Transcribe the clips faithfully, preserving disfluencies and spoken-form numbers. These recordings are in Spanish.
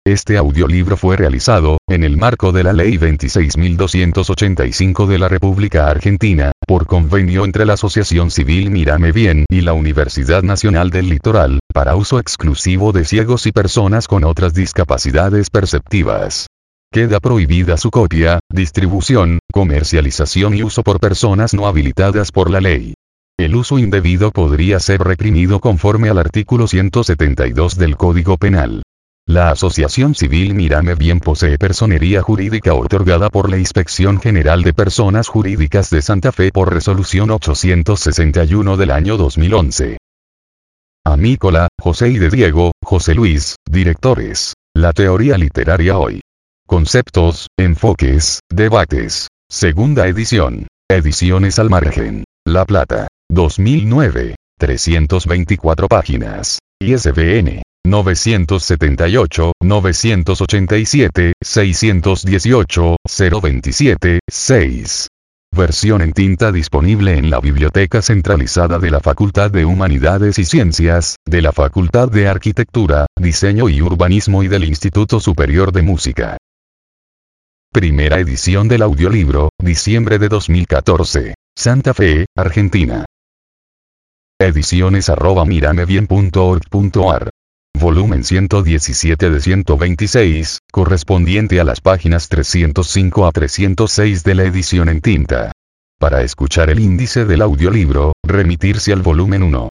Este audiolibro fue realizado, en el marco de la Ley veintiséis mil doscientos ochenta y cinco de la República Argentina, por convenio entre la Asociación Civil Mírame Bien y la Universidad Nacional del Litoral, para uso exclusivo de ciegos y personas con otras discapacidades perceptivas. Queda prohibida su copia, distribución, comercialización y uso por personas no habilitadas por la ley. El uso indebido podría ser reprimido conforme al artículo ciento setenta y dos del Código Penal. La Asociación Civil Mírame Bien posee personería jurídica otorgada por la Inspección General de Personas Jurídicas de Santa Fe por resolución ochocientos sesenta y uno del año dos mil once. Amícola, José y de Diego, José Luis, directores. La teoría literaria hoy. Conceptos, enfoques, debates. Segunda edición. Ediciones al margen. La Plata. dos mil nueve. trescientas veinticuatro páginas. I S B N. novecientos setenta y ocho, novecientos ochenta y siete, seiscientos dieciocho, cero veintisiete, seis. Versión en tinta disponible en la Biblioteca Centralizada de la Facultad de Humanidades y Ciencias, de la Facultad de Arquitectura, Diseño y Urbanismo y del Instituto Superior de Música. Primera edición del audiolibro, diciembre de dos mil catorce. Santa Fe, Argentina. Ediciones arroba miramebien punto org punto ar. Volumen ciento diecisiete de ciento veintiséis, correspondiente a las páginas trescientos cinco a trescientos seis de la edición en tinta. Para escuchar el índice del audiolibro, remitirse al volumen uno.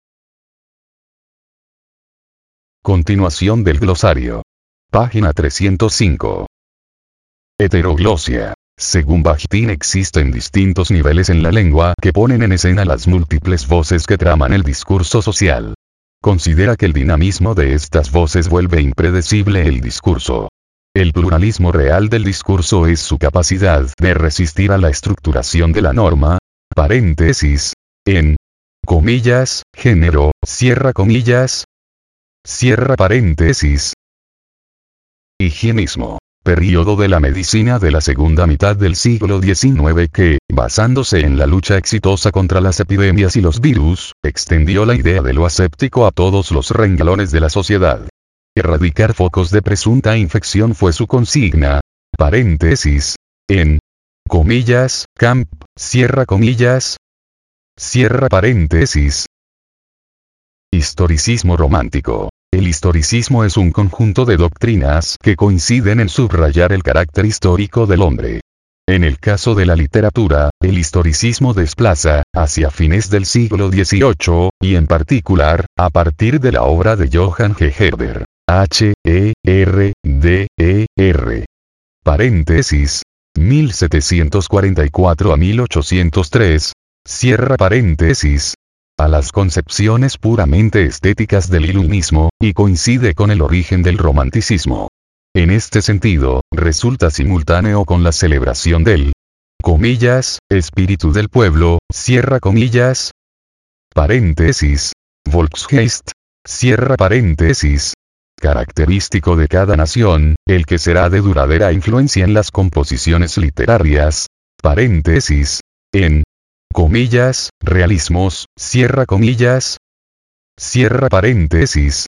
Continuación del glosario. Página trescientos cinco. Heteroglosia. Según Bakhtin, existen distintos niveles en la lengua que ponen en escena las múltiples voces que traman el discurso social. Considera que el dinamismo de estas voces vuelve impredecible el discurso. El pluralismo real del discurso es su capacidad de resistir a la estructuración de la norma, paréntesis, en, comillas, género, cierra comillas, cierra paréntesis. Higienismo. Período de la medicina de la segunda mitad del siglo diecinueve que, basándose en la lucha exitosa contra las epidemias y los virus, extendió la idea de lo aséptico a todos los renglones de la sociedad. Erradicar focos de presunta infección fue su consigna, paréntesis, en, comillas, camp, cierra comillas, cierra paréntesis. Historicismo romántico. El historicismo es un conjunto de doctrinas que coinciden en subrayar el carácter histórico del hombre. En el caso de la literatura, el historicismo desplaza, hacia fines del siglo dieciocho, y en particular, a partir de la obra de Johann G. Herder, H E R D E R. Paréntesis, mil setecientos cuarenta y cuatro a mil ochocientos tres, cierra paréntesis, a las concepciones puramente estéticas del iluminismo, y coincide con el origen del romanticismo. En este sentido, resulta simultáneo con la celebración del, comillas, espíritu del pueblo, cierra comillas, paréntesis, Volksgeist, cierra paréntesis, característico de cada nación, el que será de duradera influencia en las composiciones literarias, paréntesis, en, comillas, realismos, cierra comillas, cierra paréntesis.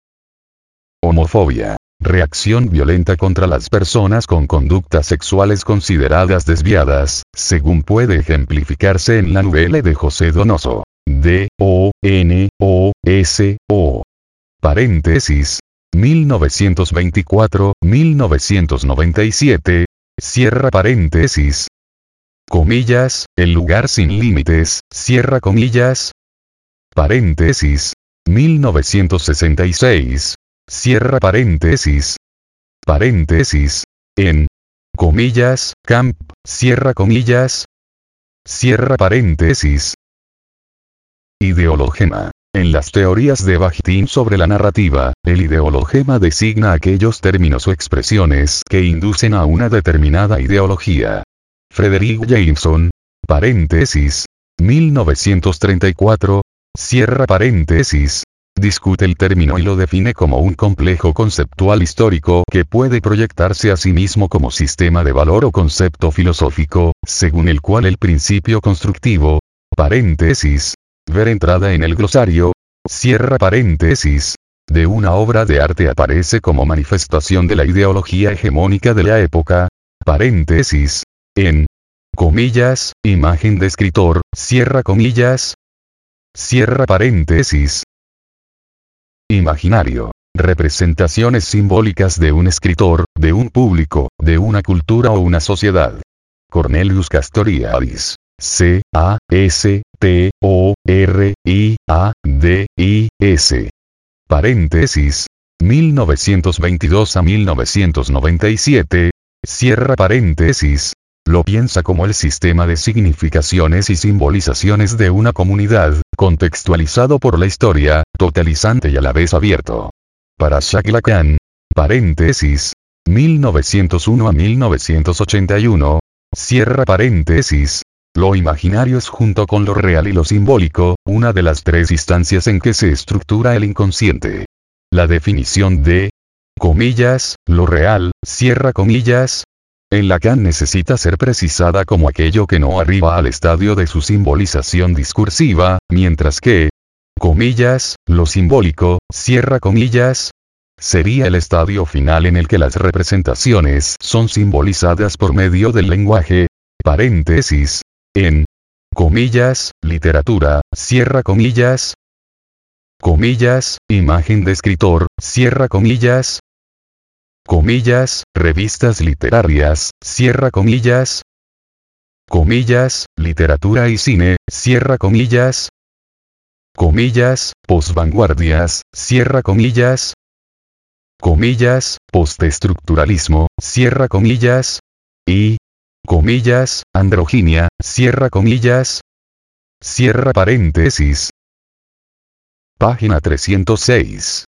Homofobia. Reacción violenta contra las personas con conductas sexuales consideradas desviadas, según puede ejemplificarse en la novela de José Donoso. D O N O S O. Paréntesis. mil novecientos veinticuatro a mil novecientos noventa y siete. Cierra paréntesis. Comillas, el lugar sin límites, cierra comillas. Paréntesis. mil novecientos sesenta y seis. Cierra paréntesis. Paréntesis. En. Comillas, camp, cierra comillas. Cierra paréntesis. Ideologema. En las teorías de Bakhtin sobre la narrativa, el ideologema designa aquellos términos o expresiones que inducen a una determinada ideología. Frederick Jameson, paréntesis, mil novecientos treinta y cuatro, cierra paréntesis, discute el término y lo define como un complejo conceptual histórico que puede proyectarse a sí mismo como sistema de valor o concepto filosófico, según el cual el principio constructivo, paréntesis, ver entrada en el glosario, cierra paréntesis, de una obra de arte aparece como manifestación de la ideología hegemónica de la época, paréntesis, en, comillas, imagen de escritor, cierra comillas, cierra paréntesis. Imaginario. Representaciones simbólicas de un escritor, de un público, de una cultura o una sociedad. Cornelius Castoriadis. C. A. S. T. O. R. I. A. D. I. S. Paréntesis. mil novecientos veintidós a mil novecientos noventa y siete. Cierra paréntesis. Lo piensa como el sistema de significaciones y simbolizaciones de una comunidad, contextualizado por la historia, totalizante y a la vez abierto. Para Jacques Lacan, paréntesis, mil novecientos uno a mil novecientos ochenta y uno, cierra paréntesis, lo imaginario es junto con lo real y lo simbólico, una de las tres instancias en que se estructura el inconsciente. La definición de, comillas, lo real, cierra comillas, en Lacan necesita ser precisada como aquello que no arriba al estadio de su simbolización discursiva, mientras que, comillas, lo simbólico, cierra comillas, sería el estadio final en el que las representaciones son simbolizadas por medio del lenguaje, paréntesis, en, comillas, literatura, cierra comillas, comillas, imagen de escritor, cierra comillas, comillas, revistas literarias, cierra comillas, comillas, literatura y cine, cierra comillas, comillas, posvanguardias, cierra comillas, comillas, postestructuralismo, cierra comillas, y, comillas, androginia, cierra comillas, cierra paréntesis. Página trescientos seis.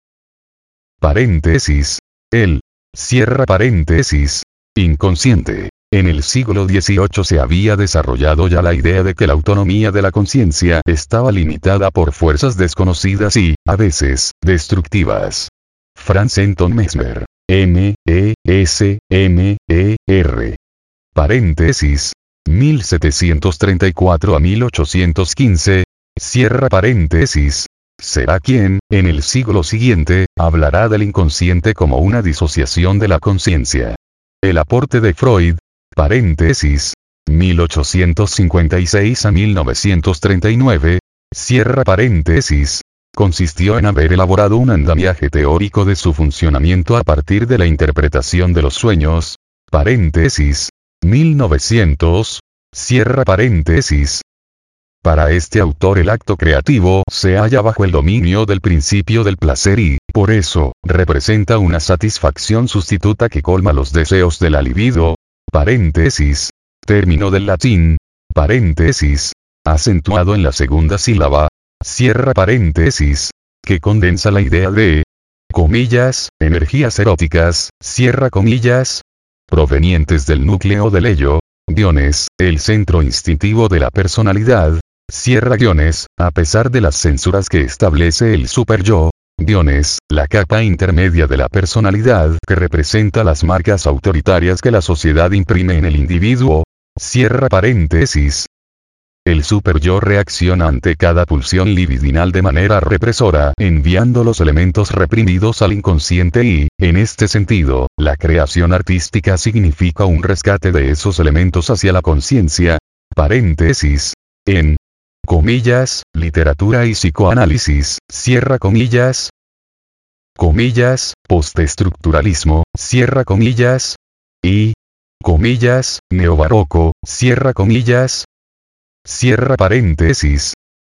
Paréntesis. El, cierra paréntesis, inconsciente. En el siglo dieciocho se había desarrollado ya la idea de que la autonomía de la conciencia estaba limitada por fuerzas desconocidas y, a veces, destructivas. Franz Anton Mesmer. M. E. S. M. E. R. Paréntesis. mil setecientos treinta y cuatro a mil ochocientos quince. Cierra paréntesis. Será quien, en el siglo siguiente, hablará del inconsciente como una disociación de la conciencia. El aporte de Freud, paréntesis, mil ochocientos cincuenta y seis a mil novecientos treinta y nueve, cierra paréntesis, consistió en haber elaborado un andamiaje teórico de su funcionamiento a partir de la interpretación de los sueños, paréntesis, mil novecientos, cierra paréntesis. Para este autor el acto creativo se halla bajo el dominio del principio del placer y, por eso, representa una satisfacción sustituta que colma los deseos de la libido, paréntesis, término del latín, paréntesis, acentuado en la segunda sílaba, cierra paréntesis, que condensa la idea de, comillas, energías eróticas, cierra comillas, provenientes del núcleo del ello, guiones, el centro instintivo de la personalidad, cierra guiones, a pesar de las censuras que establece el superyo, guiones, la capa intermedia de la personalidad que representa las marcas autoritarias que la sociedad imprime en el individuo, cierra paréntesis. El superyo reacciona ante cada pulsión libidinal de manera represora, enviando los elementos reprimidos al inconsciente y, en este sentido, la creación artística significa un rescate de esos elementos hacia la conciencia, paréntesis, en, comillas, literatura y psicoanálisis, cierra comillas, comillas, postestructuralismo, cierra comillas, y, comillas, neobarroco, cierra comillas, cierra paréntesis.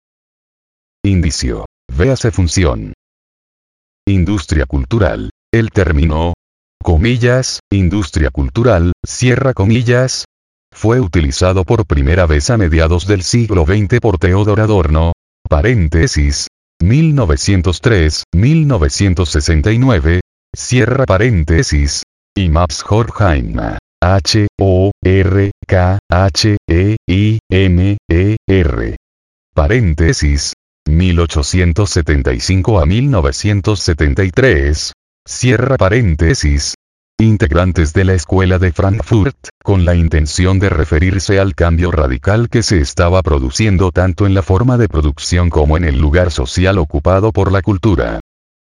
Indicio. Véase función. Industria cultural. El término, comillas, industria cultural, cierra comillas, fue utilizado por primera vez a mediados del siglo veinte por Theodor Adorno, paréntesis, mil novecientos tres a mil novecientos sesenta y nueve, cierra paréntesis, y Max Horkheim, H. O. R. K. H. E. I. M. E. R. Paréntesis, mil ochocientos setenta y cinco a mil novecientos setenta y tres, cierra paréntesis. Integrantes de la Escuela de Frankfurt, con la intención de referirse al cambio radical que se estaba produciendo tanto en la forma de producción como en el lugar social ocupado por la cultura.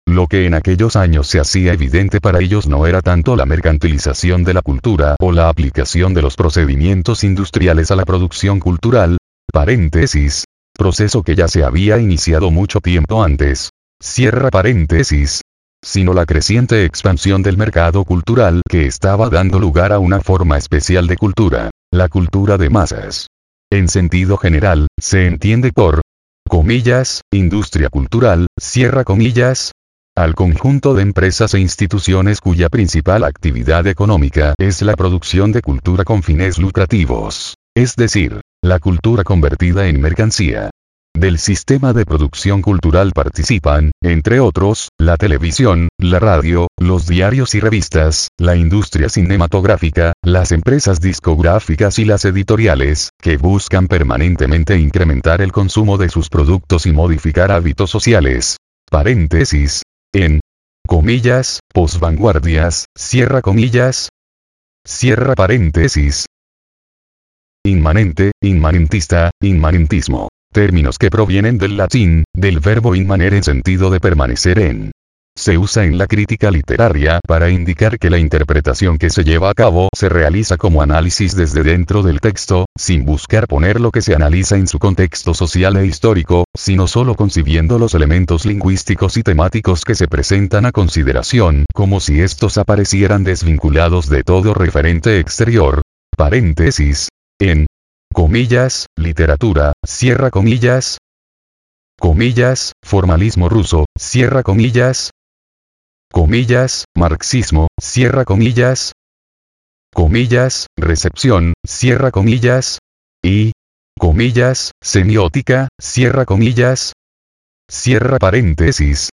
Lo que en aquellos años se hacía evidente para ellos no era tanto la mercantilización de la cultura o la aplicación de los procedimientos industriales a la producción cultural, paréntesis, proceso que ya se había iniciado mucho tiempo antes, cierra paréntesis, sino la creciente expansión del mercado cultural que estaba dando lugar a una forma especial de cultura, la cultura de masas. En sentido general, se entiende por, comillas, industria cultural, cierra comillas, al conjunto de empresas e instituciones cuya principal actividad económica es la producción de cultura con fines lucrativos, es decir, la cultura convertida en mercancía. Del sistema de producción cultural participan, entre otros, la televisión, la radio, los diarios y revistas, la industria cinematográfica, las empresas discográficas y las editoriales, que buscan permanentemente incrementar el consumo de sus productos y modificar hábitos sociales. Paréntesis. En comillas, posvanguardias, cierra comillas, cierra paréntesis. Inmanente, inmanentista, inmanentismo. Términos que provienen del latín, del verbo inmanere en sentido de permanecer en. Se usa en la crítica literaria para indicar que la interpretación que se lleva a cabo se realiza como análisis desde dentro del texto, sin buscar poner lo que se analiza en su contexto social e histórico, sino solo concibiendo los elementos lingüísticos y temáticos que se presentan a consideración, como si estos aparecieran desvinculados de todo referente exterior. Paréntesis. En comillas, literatura, cierra comillas, comillas, formalismo ruso, cierra comillas, comillas, marxismo, cierra comillas, comillas, recepción, cierra comillas, y, comillas, semiótica, cierra comillas, cierra paréntesis.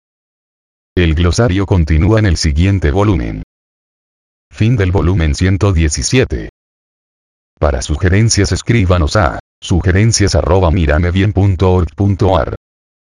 El glosario continúa en el siguiente volumen. Fin del volumen ciento diecisiete. Para sugerencias escríbanos a sugerencias arroba miramebien punto org punto ar.